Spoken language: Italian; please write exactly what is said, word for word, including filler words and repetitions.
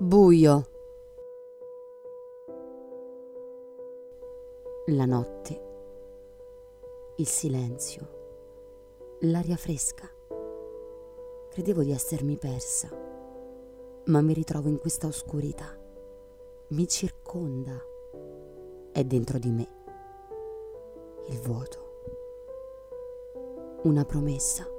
Buio. La notte, il silenzio, l'aria fresca. Credevo di essermi persa, ma mi ritrovo in questa oscurità. Mi circonda. È dentro di me il vuoto. Una promessa.